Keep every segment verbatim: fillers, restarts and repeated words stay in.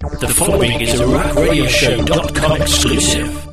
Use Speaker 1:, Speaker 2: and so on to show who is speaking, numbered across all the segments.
Speaker 1: The following is a Rack Radio Show dot com exclusive.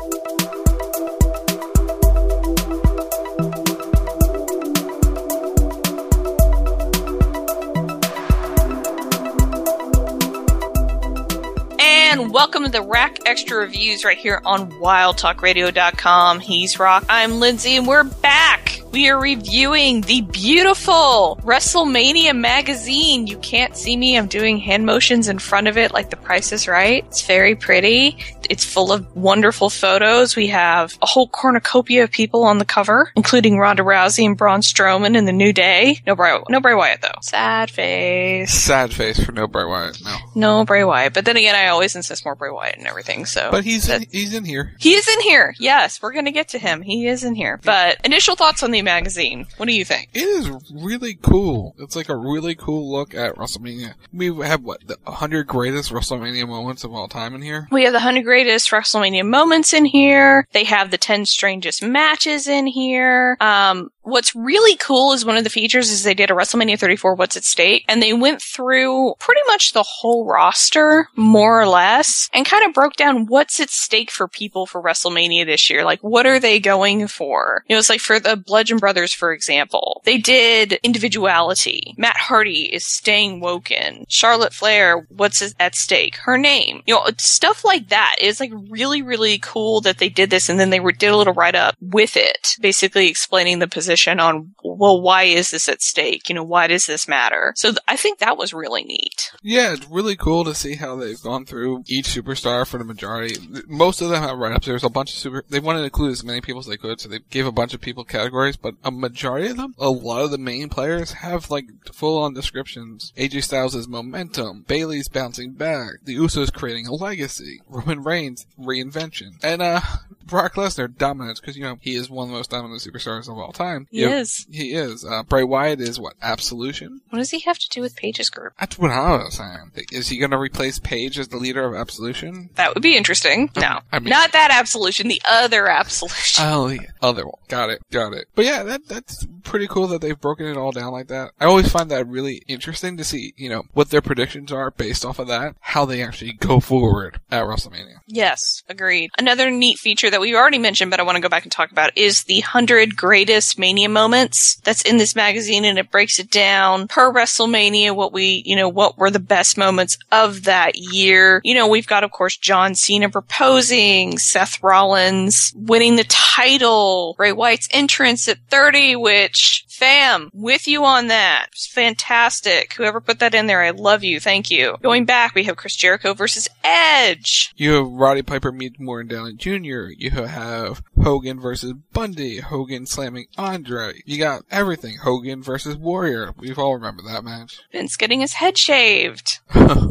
Speaker 2: And welcome to the Rack Extra Reviews right here on Wild Talk Radio dot com. He's Rock, I'm Lindsay, and we're back! We are reviewing the beautiful WrestleMania magazine. You can't see me, I'm doing hand motions in front of it like The Price is Right. It's very pretty. It's full of wonderful photos. We have a whole cornucopia of people on the cover, including Ronda Rousey and Braun Strowman and The New Day. No Bray, no Bray Wyatt, though. Sad face.
Speaker 3: Sad face for no Bray Wyatt, no.
Speaker 2: No Bray Wyatt. But then again, I always insist more Bray Wyatt and everything, so.
Speaker 3: But he's in, he's in here.
Speaker 2: He is in here. Yes, we're going to get to him. He is in here. But initial thoughts on the magazine. What do you think?
Speaker 3: It is really cool. It's like a really cool look at WrestleMania. We have, what, the one hundred greatest WrestleMania moments of all time in here?
Speaker 2: We have the one hundred greatest WrestleMania moments in here. They have the ten strangest matches in here. Um, what's really cool is one of the features is they did a WrestleMania thirty-four What's at Stake, and they went through pretty much the whole roster, more or less, and kind of broke down what's at stake for people for WrestleMania this year. Like, what are they going for? You know, it's like for the Bludgeon Brothers, for example. They did individuality. Matt Hardy is staying woken. Charlotte Flair, what's at stake? Her name. You know, stuff like that. It's like really, really cool that they did this, and then they were, did a little write-up with it, basically explaining the position on, well, why is this at stake? You know, why does this matter? So th- I think that was really neat.
Speaker 3: Yeah, it's really cool to see how they've gone through each superstar for the majority. Most of them have write-ups. There's a bunch of super... They wanted to include as many people as they could, so they gave a bunch of people categories, but a majority of them, a lot of the main players have, like, full-on descriptions. A J Styles' momentum, Bayley's bouncing back, the Usos creating a legacy, Roman Reigns' reinvention, and, uh, Brock Lesnar dominance, because, you know, he is one of the most dominant superstars of all time.
Speaker 2: He
Speaker 3: you know,
Speaker 2: is.
Speaker 3: He is. Uh, Bray Wyatt is, what, Absolution?
Speaker 2: What does he have to do with Paige's group?
Speaker 3: That's what I was saying. Is he going to replace Paige as the leader of Absolution?
Speaker 2: That would be interesting. No.
Speaker 3: I mean,
Speaker 2: not that Absolution, the other Absolution.
Speaker 3: Oh, the other one. Got it. Got it. But yeah, that that's pretty cool that they've broken it all down like that. I always find that really interesting to see, you know, what their predictions are based off of that, how they actually go forward at WrestleMania.
Speaker 2: Yes, agreed. Another neat feature that we've already mentioned, but I want to go back and talk about, is the one hundred greatest Mania moments that's in this magazine, and it breaks it down per WrestleMania, what we, you know, what were the best moments of that year. You know, we've got, of course, John Cena proposing, Seth Rollins winning the title, Bray Wyatt's entrance at thirty, which, fam, with you on that. It's fantastic. Whoever put that in there, I love you. Thank you. Going back, we have Chris Jericho versus Edge.
Speaker 3: You have Roddy Piper meet Morgan Downey Junior You have Hogan versus Bundy. Hogan slamming Andre. You got everything. Hogan versus Warrior. We've all remembered that match.
Speaker 2: Vince getting his head shaved.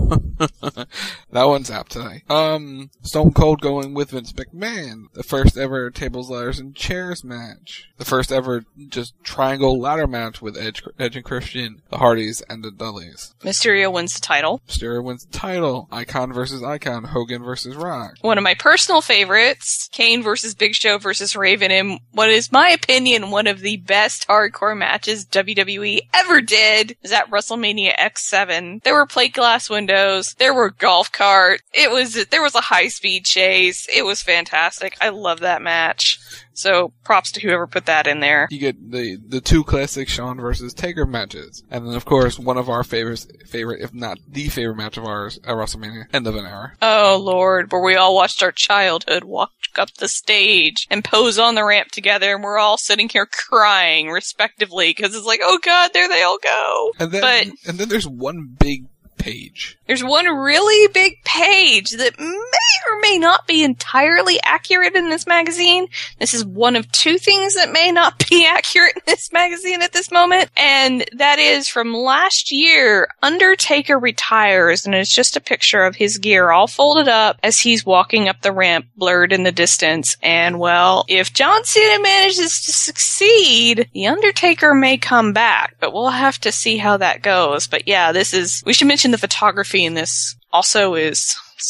Speaker 3: That one's apt today. Um, Stone Cold going with Vince McMahon. The first ever tables, ladders, and chairs match. The first ever just triangle ladder match with Edge, Edge and Christian, the Hardys, and the Dudleys.
Speaker 2: Mysterio wins the title.
Speaker 3: Mysterio wins the title. Icon versus Icon. Hogan versus Rock.
Speaker 2: One of my personal favorites, Kane versus Big Show versus Raven, in what is my opinion one of the best hardcore matches W W E ever did, is at WrestleMania X seven. There were plate glass windows. There were golf carts. It was, there was a high-speed chase. It was fantastic. I love that match. So, props to whoever put that in there.
Speaker 3: You get the the two classic Shawn versus Taker matches. And then, of course, one of our favorites, favorite, if not the favorite match of ours at WrestleMania, End of an Era.
Speaker 2: Oh, Lord, where we all watched our childhood walk up the stage and pose on the ramp together, and we're all sitting here crying, respectively, because it's like, oh god, there they all go.
Speaker 3: And then,
Speaker 2: but,
Speaker 3: and then there's one big page.
Speaker 2: There's one really big page that may or may not be entirely accurate in this magazine. This is one of two things that may not be accurate in this magazine at this moment, and that is from last year, Undertaker retires, and it's just a picture of his gear all folded up as he's walking up the ramp, blurred in the distance, and well, if John Cena manages to succeed, the Undertaker may come back, but we'll have to see how that goes. But yeah, this is, we should mention the photography in this also is spectacular.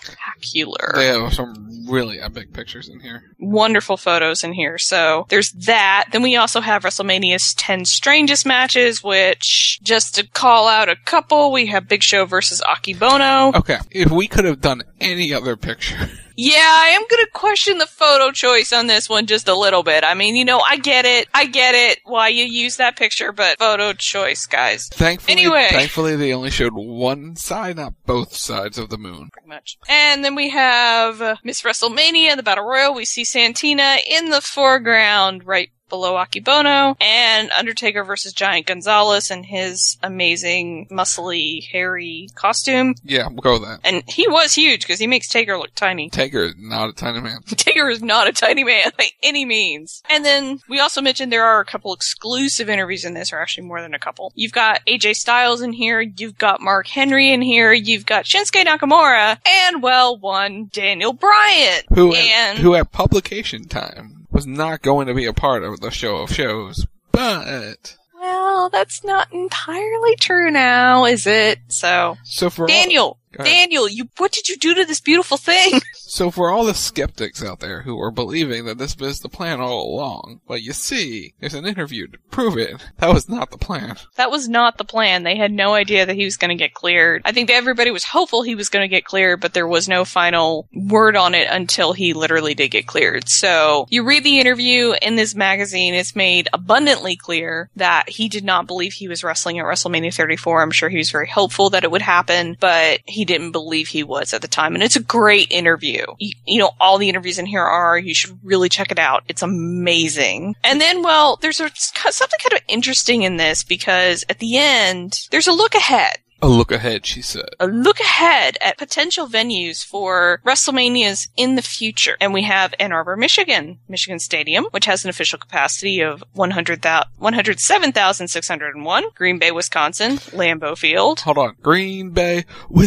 Speaker 2: spectacular.
Speaker 3: They have some really epic pictures in here.
Speaker 2: Wonderful photos in here. So there's that. Then we also have WrestleMania's ten Strangest Matches, which, just to call out a couple, we have Big Show versus Akibono.
Speaker 3: Okay, if we could have done any other picture...
Speaker 2: Yeah, I am going to question the photo choice on this one just a little bit. I mean, you know, I get it. I get it why you use that picture, but photo choice, guys.
Speaker 3: Thankfully,
Speaker 2: anyway.
Speaker 3: Thankfully, they only showed one side, not both sides of the moon.
Speaker 2: Pretty much. And then we have uh, Miss WrestleMania, the Battle Royal. We see Santina in the foreground, right below Akibono, and Undertaker versus Giant Gonzalez in his amazing, muscly, hairy costume.
Speaker 3: Yeah, we'll go with that.
Speaker 2: And he was huge, because he makes Taker look tiny.
Speaker 3: Taker is not a tiny man.
Speaker 2: Taker is not a tiny man by any means. And then we also mentioned there are a couple exclusive interviews in this, or actually more than a couple. You've got A J Styles in here, you've got Mark Henry in here, you've got Shinsuke Nakamura, and, well, one Daniel Bryan.
Speaker 3: Who,
Speaker 2: and
Speaker 3: at, who at publication time was not going to be a part of the show of shows, but...
Speaker 2: Well, that's not entirely true now, is it? So,
Speaker 3: so for
Speaker 2: Daniel,
Speaker 3: all,
Speaker 2: Daniel, you, what did you do to this beautiful thing?
Speaker 3: So for all the skeptics out there who are believing that this was the plan all along, well, you see, there's an interview to prove it. That was not the plan.
Speaker 2: That was not the plan. They had no idea that he was going to get cleared. I think that everybody was hopeful he was going to get cleared, but there was no final word on it until he literally did get cleared. So you read the interview in this magazine, it's made abundantly clear that he did not believe he was wrestling at WrestleMania thirty-four. I'm sure he was very hopeful that it would happen, but he didn't believe he was at the time. And it's a great interview. You, you know, all the interviews in here are, you should really check it out. It's amazing. And then, well, there's a, something kind of interesting in this, because at the end, there's a look ahead.
Speaker 3: A look ahead, she said.
Speaker 2: A look ahead at potential venues for WrestleManias in the future. And we have Ann Arbor, Michigan, Michigan Stadium, which has an official capacity of one hundred seven thousand six hundred one. Green Bay, Wisconsin, Lambeau Field.
Speaker 3: Hold on. Green Bay,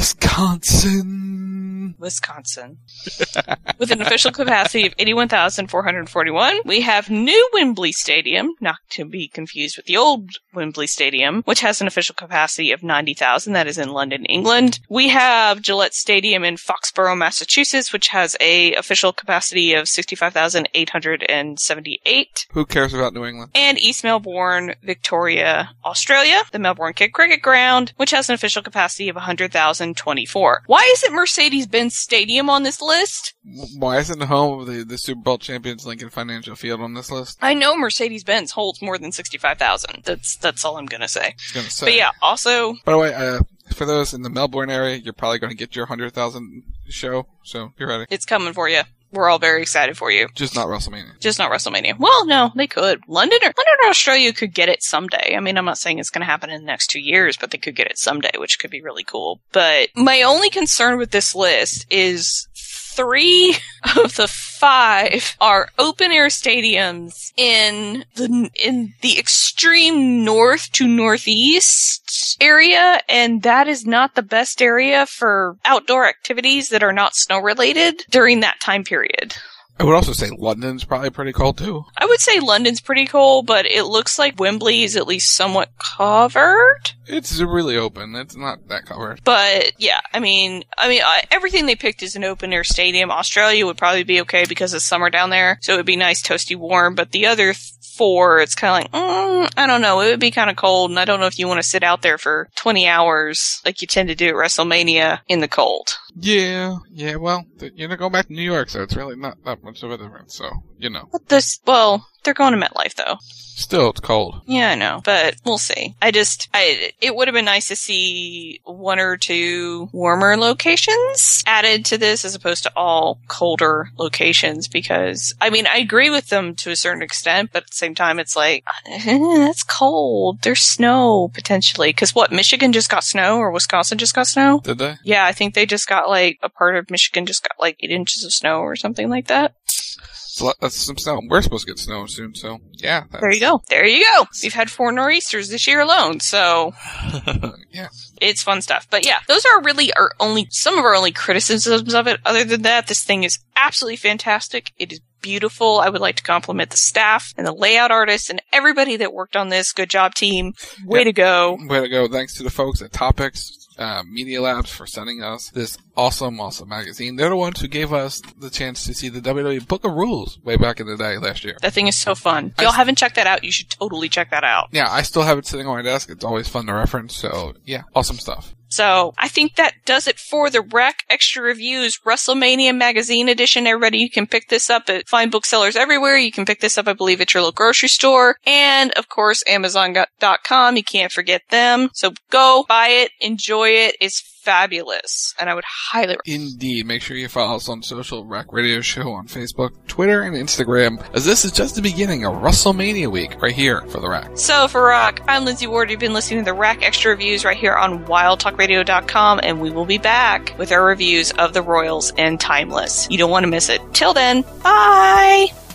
Speaker 3: Wisconsin.
Speaker 2: Wisconsin. With an official capacity of eighty-one thousand four hundred forty-one. We have new Wembley Stadium, not to be confused with the old Wembley Stadium, which has an official capacity of ninety thousand. That is in London, England. We have Gillette Stadium in Foxborough, Massachusetts, which has a official capacity of sixty-five thousand eight hundred seventy-eight.
Speaker 3: Who cares about New England?
Speaker 2: And East Melbourne, Victoria, Australia, the Melbourne Kid Cricket Ground, which has an official capacity of one hundred thousand twenty-four. Why isn't Mercedes-Benz Stadium on this list?
Speaker 3: Why isn't the home of the, the Super Bowl champions Lincoln Financial Field on this list?
Speaker 2: I know Mercedes-Benz holds more than sixty-five thousand. That's that's all I'm gonna say.
Speaker 3: I was gonna say.
Speaker 2: But yeah, also...
Speaker 3: By the way, uh, for those in the Melbourne area, you're probably going to get your one hundred thousand show, so you're ready.
Speaker 2: It's coming for you. We're all very excited for you.
Speaker 3: Just not WrestleMania.
Speaker 2: Just not WrestleMania. Well, no, they could. London or, London or Australia could get it someday. I mean, I'm not saying it's going to happen in the next two years, but they could get it someday, which could be really cool. But my only concern with this list is three of the five are open-air stadiums in the in the extreme north to northeast area, and that is not the best area for outdoor activities that are not snow-related during that time period.
Speaker 3: I would also say London's probably pretty cold, too.
Speaker 2: I would say London's pretty cold, but it looks like Wembley is at least somewhat covered.
Speaker 3: It's really open. It's not that covered.
Speaker 2: But, yeah, I mean, I mean, uh, everything they picked is an open-air stadium. Australia would probably be okay because it's summer down there, so it would be nice, toasty, warm. But the other th- four, it's kind of like, mm, I don't know, it would be kind of cold, and I don't know if you want to sit out there for twenty hours like you tend to do at WrestleMania in the cold.
Speaker 3: Yeah, yeah, well, th- you're going back to New York, so it's really not that much of a difference, so, you know.
Speaker 2: But this, well, they're going to MetLife, though.
Speaker 3: Still, it's cold.
Speaker 2: Yeah, I know, but we'll see. I just, I, it would have been nice to see one or two warmer locations added to this as opposed to all colder locations, because, I mean, I agree with them to a certain extent, but at the same time, it's like, eh, that's cold. There's snow, potentially. Because what, Michigan just got snow, or Wisconsin just got snow?
Speaker 3: Did they?
Speaker 2: Yeah, I think they just got, like, a part of Michigan just got, like, eight inches of snow or something like that.
Speaker 3: So that's some snow. We're supposed to get snow soon, so yeah. That's...
Speaker 2: There you go. There you go. We've had four nor'easters this year alone, so.
Speaker 3: Yeah.
Speaker 2: It's fun stuff. But yeah, those are really our only, some of our only criticisms of it. Other than that, this thing is absolutely fantastic. It is beautiful. I would like to compliment the staff and the layout artists and everybody that worked on this. Good job, team. Way
Speaker 3: yeah.
Speaker 2: to go.
Speaker 3: Way to go. Thanks to the folks at Topics uh, Media Labs for sending us this awesome, awesome magazine. They're the ones who gave us the chance to see the W W E Book of Rules way back in the day last year.
Speaker 2: That thing is so fun. If y'all haven't checked that out, you should totally check that out.
Speaker 3: Yeah, I still have it sitting on my desk. It's always fun to reference. So, yeah, awesome stuff.
Speaker 2: So, I think that does it for the Rack Extra Reviews WrestleMania Magazine Edition. Everybody, you can pick this up at fine booksellers everywhere. You can pick this up, I believe, at your local grocery store. And, of course, Amazon dot com. You can't forget them. So, go, buy it, enjoy it. It's fabulous. And I would highly recommend.
Speaker 3: Indeed. Make sure you follow us on social, Rack Radio Show on Facebook, Twitter, and Instagram, as this is just the beginning of WrestleMania week right here for the Rack.
Speaker 2: So, for Rock, I'm Lindsay Ward. You've been listening to the Rack Extra Reviews right here on Wild Talk Radio dot com, and we will be back with our reviews of the Royals and Timeless. You don't want to miss it. Till then, bye!